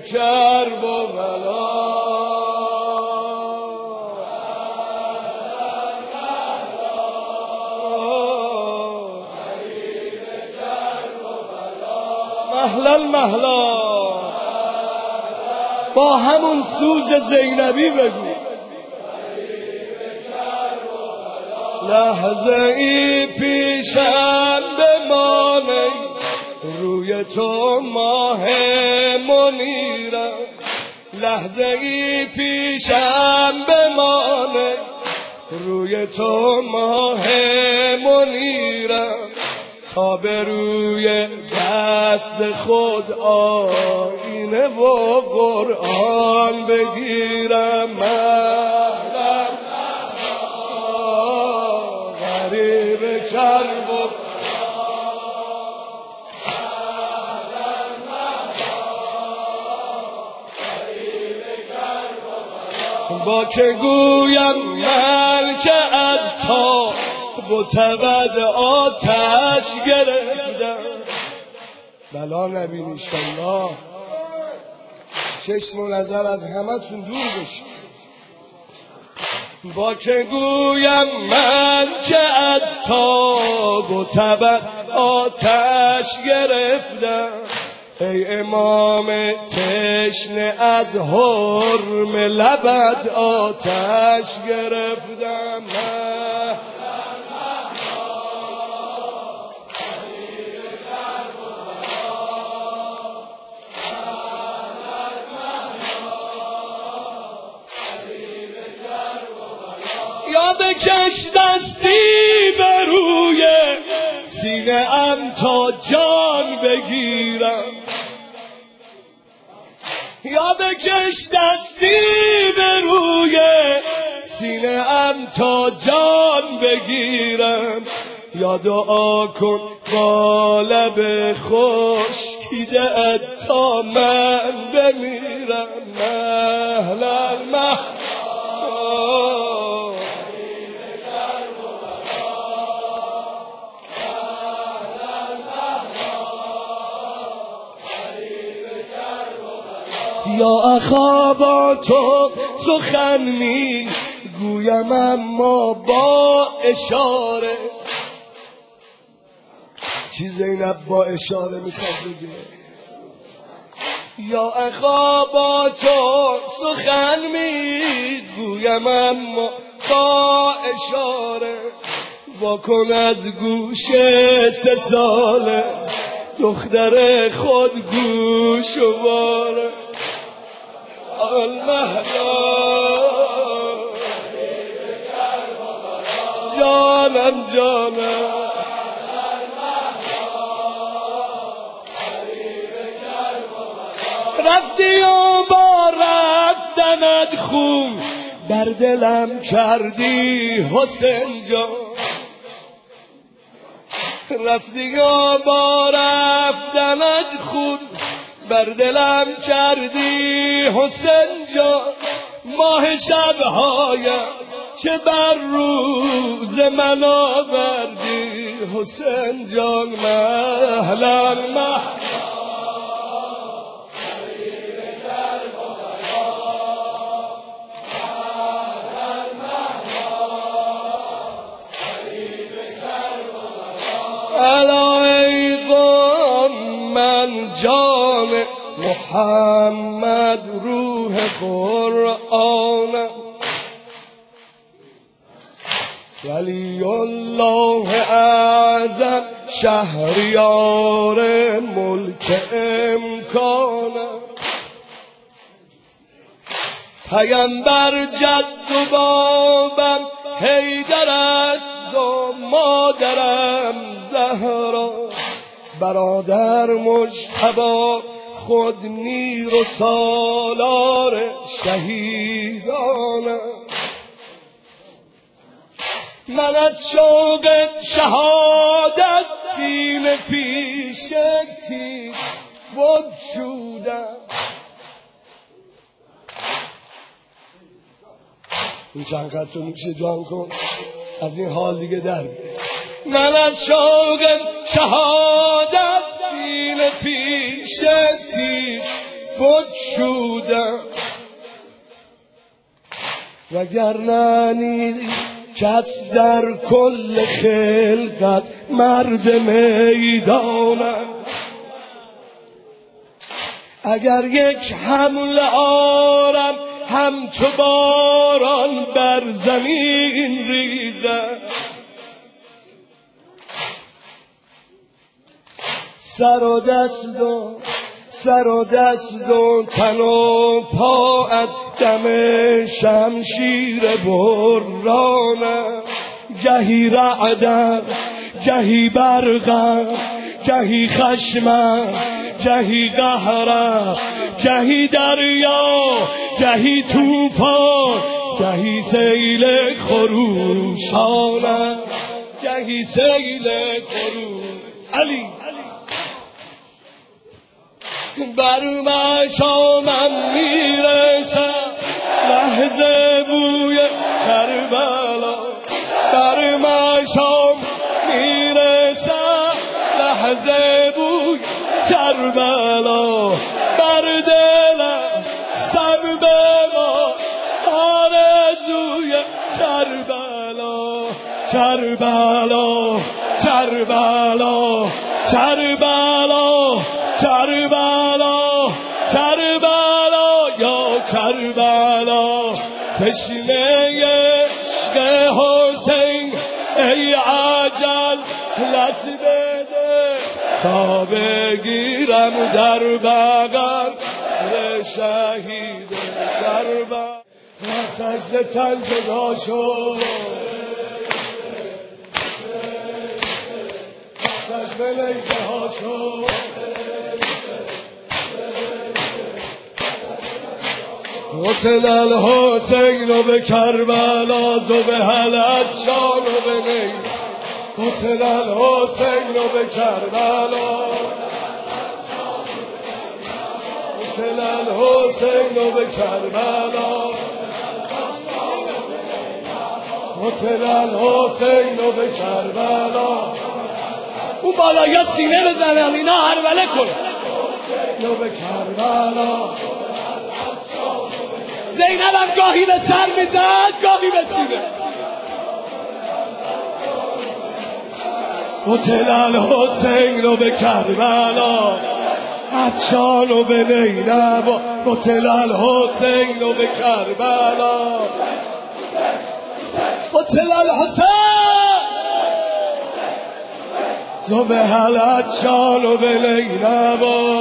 کرب و بلا مهلا مهلا با همون سوز زینبی بگو لحظه ای پیشم بمانه روی تو ماه منیرم لحظه ای پیشم بمانه روی تو ماه منیرم تا به روی دست خود آینه و قرآن بگیرم مهلا غریب کرب و با که گویم من که از تا بتبد آتش گرفتم بلا نبینی انشالله چشم و نظر از همه تون دور بشه با که گویم من که از تاب و تبد آتش گرفتم ای امام تشنه از حرم لبت آتش گرفتم یا بکش دستی به روی سینه ام تا جان بگیرم یا بکش دستی به روی سینه ام تا جان بگیرم یا دعا کن با لب خشکیده تا من بمیرم مهلا مهلا یا اخا با تو سخن می گویم اما با اشاره چی زینب با اشاره میخواد بگه یا اخا با تو سخن می گویم اما با اشاره واکن از گوش 3 ساله دختر خود گوش و باره المهلا جانم جانم رفتی و با رفتنت خون در دلم کردی حسین جان رفتی و با رفتنت خون بر دلم کردی حسین جان ماه شبهایم چه بر روز من آوردی حسین جان مهلا مهلا علیکم من جان محمد روح قرآن ولی الله اعظم شهریار ملک امکان پیامبر جد و بابم حیدر است و مادرم زهرا برادر مجتبی خود میر و سالار شهیدانم من از شوق شهادت سینه پیش تیر بگشودم این چند خط تو میشه جان کن از این حال دیگه در من از شوق شهادت سینه پیش تیر بگشودم وگرنه نیست کس در کل خلقت مرد میدانم. اگر یک حمله آرم همچو باران بر زمین ریزم، سر و دست و تن و پا از دم شمشیر برانم. گهی رعدم گهی برقم گهی خشمم گهی قهرم، گهی دریا گهی طوفان گهی سیل خروشانم، گهی سیل خروش. علی بر مشامم میرسم لحظه بوی کربلا، بر مشام میرسم لحظه بوی کربلا، بر دلم سر بما آرزوی کربلا، کربلا کربلا کربلا کربلا کربلا یا کربلا. تشنه عشق حسین ای عجل لط بده تا بگیرم در بغل شهید کربلا. سجده تن جدا شد سجده لیده ها شد، قتل الحسین و به کربلا ذبح العطشان و به نیل. قتل الحسین و به کربلا، قتل الحسین و به کربلا، قتل الحسین و به کربلا. اون بالای سینه بزنم اینا هربله کن و به کربلا. زینبم گاهی به سر میزد گاهی به سینه. قتل الحسین و به کربلا عطشان و به نیلم. قتل الحسین و به کربلا، قتل الحسین ذبح العطشان و به نیلم.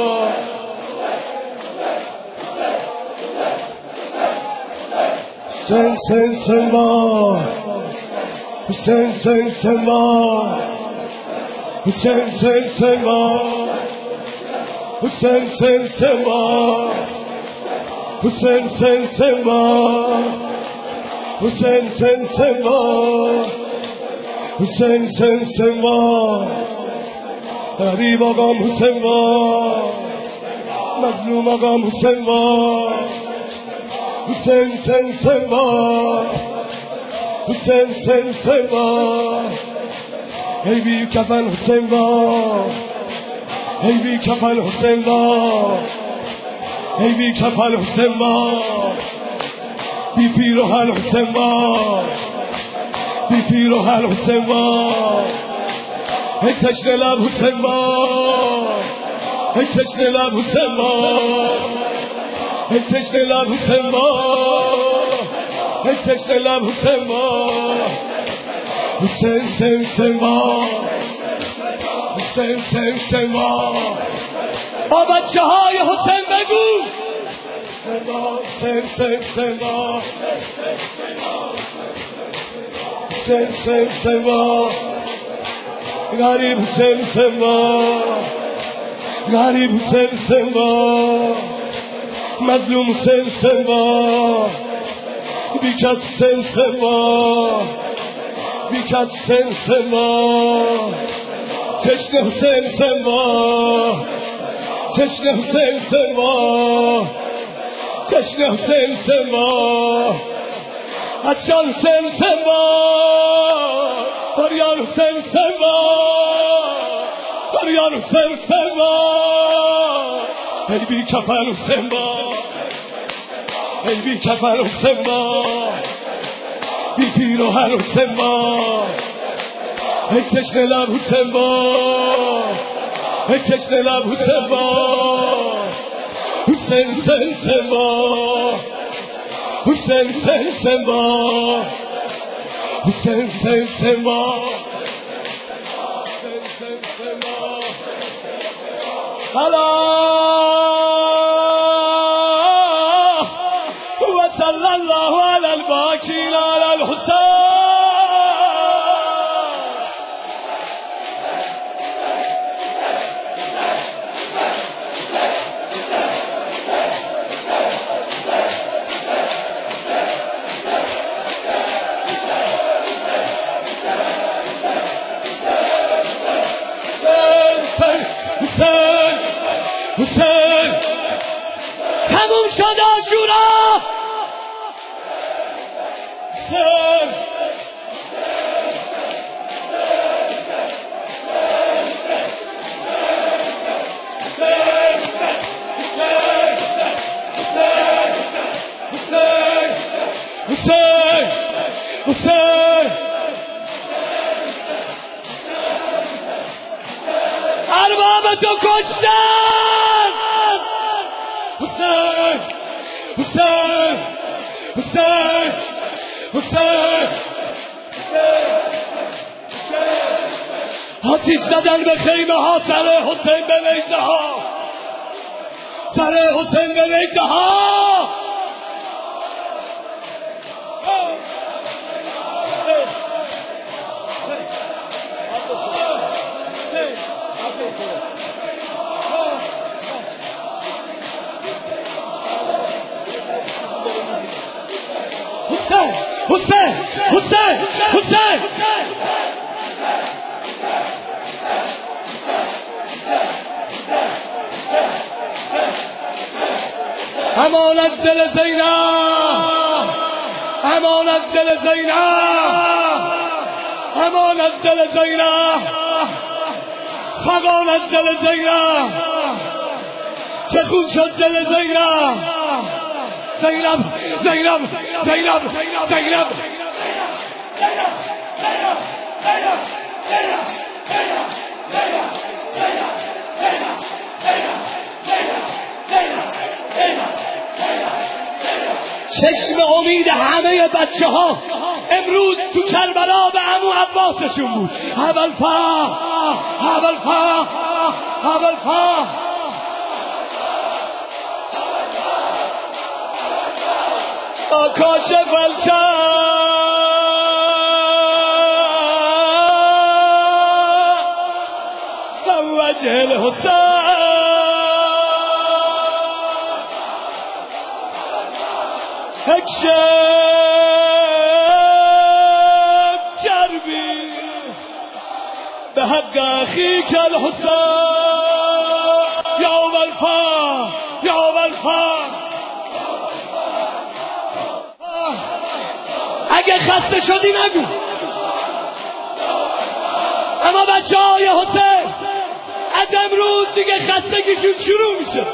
Hüseyin sen sen var, Hüseyin sen sen var, Hüseyin sen sen var, Hüseyin sen sen var, Hüseyin sen sen var, Hüseyin sen sen var, Hüseyin sen sen var. Garib ağam Hüseyin var, mazlum ağam Hüseyin var. Hüseyin sen sen var, Hüseyin sen sen var. Ey büyük kefen Hüseyin var, ey büyük kefen Hüseyin var, ey büyük kefen Hüseyin var. Bir pirohan Hüseyin var, bir pirohan Hüseyin var. Ey teşne lab Hüseyin var, ey teşne lab Hüseyin var. Ey teşne lab Hüseyin var, ey teşne lab Hüseyin var. Hüseyin sen sen var, Hüseyin sen sen var. با بچه های حسین بگو sen sen sen var, sen sen sen var. Garip Hüseyin sen var, garip Hüseyin sen var. مظلوم حسین سوا بیکس حسین سوا بیکس حسین سوا تشنه حسین سوا تشنه حسین سوا تشنه حسین سوا عطشان حسین سوا فریاد حسین سوا فریاد حسین سوا ای بی کفن حسین با، ای بی کفن حسین با، بی پیراهن حسین با، ای تشنه لب حسین با، ای تشنه لب حسین با، حسین حسین حسین با، حسین حسین حسین با، حسین حسین حسین با، حسین حسین حسین با. وصلى الله على الباقين على الحسين. حسین حسین تموم شد عاشورا. حسین حسین حسین ارباب تو کشتن. حسین حسین حسین حسین آتیش زدن به خیمه ها، سر حسین به نیزه ها، سر حسین به نیزه ها. حسین حسین حسین حسین امان از دل زینب، امان از دل زینب، امان از دل زینب، فغان از دل زینب. چه خون شد دل زینب، زینب زینب زینب زینب. چشم امید همه بچه ها امروز تو کربلا به عمو عباسشون بود. ابوالفضل ابوالفضل ابوالفضل کاشف الکرب وجه الحسین اکشف کربی به حق اخیک الحسین. یا ابوالفضل یا ابوالفضل اگه خسته شدی نگو، اما بچه های حسین از امروز دیگه خستگیشون شروع میشه.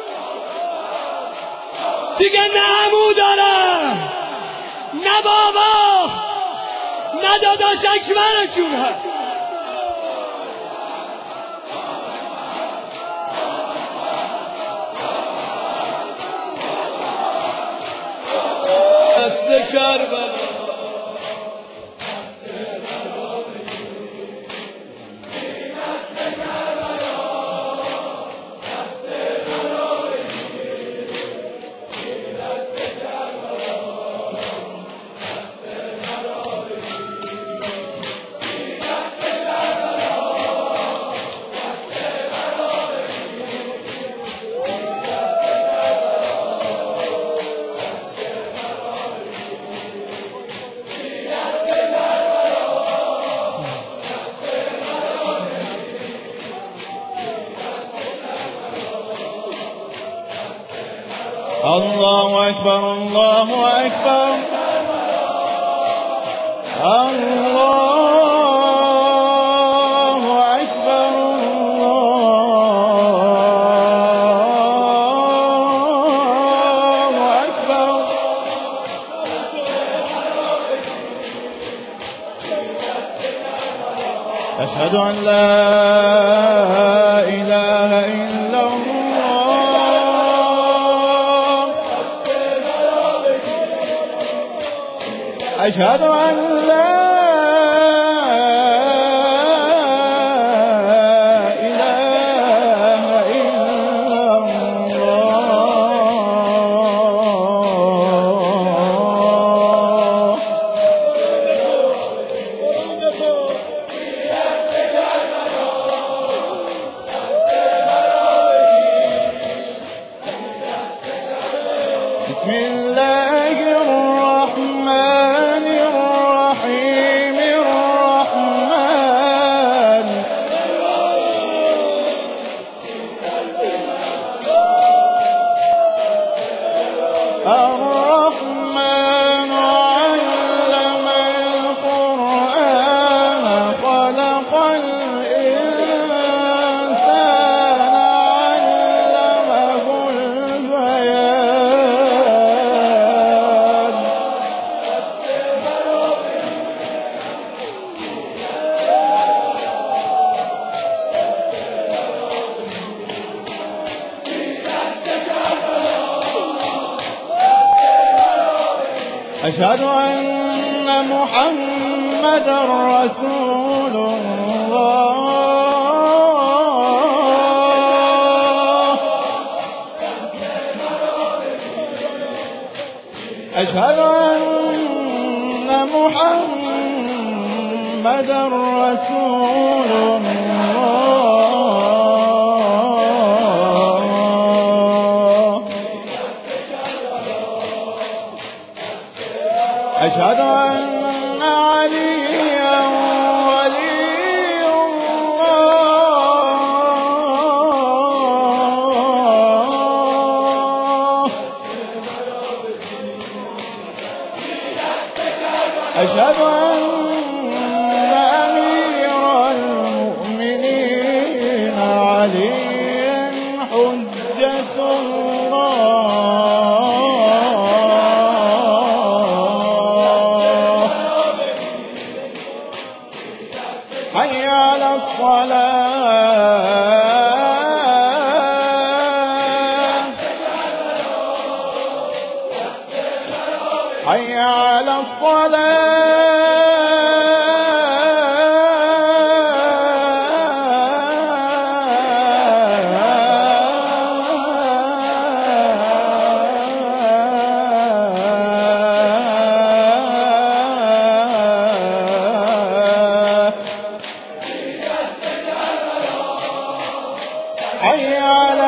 دیگه نه عمو دارن، نه بابا، نه داداش اکبرشون هست. دست کربلا الله أكبر الله أكبر الله أكبر الله أشهد أن لا إله إلا الله. أشهد أن لا إله إلا الله. بسم الله الرحمن الرحيم. الرحمن علم القرآن خلق الإنسان علمه البيان. أشهد أن محمدا رسول الله. أشهد أن محمدا رسول الله. أشهد أن عليا ولي الله. أشهد أن أمير المؤمنين عليا حجة الله. حي على الصلاة. حي على الصلاة. حي على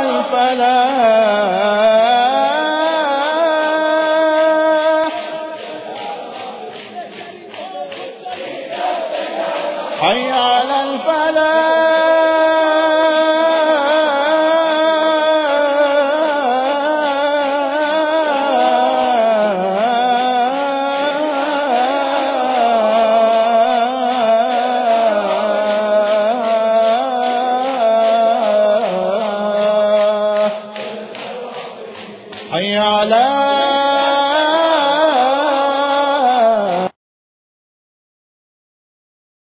الفلاح. حي على الفلاح. حي على